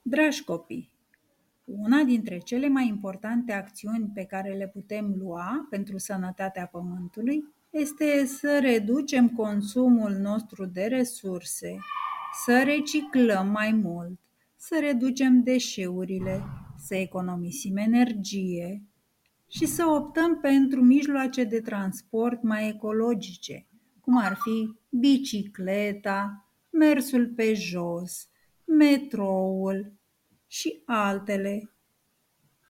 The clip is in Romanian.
Dragi copii, una dintre cele mai importante acțiuni pe care le putem lua pentru sănătatea Pământului este să reducem consumul nostru de resurse, să reciclăm mai mult, să reducem deșeurile, să economisim energie și să optăm pentru mijloace de transport mai ecologice, cum ar fi bicicleta, mersul pe jos, metroul și altele.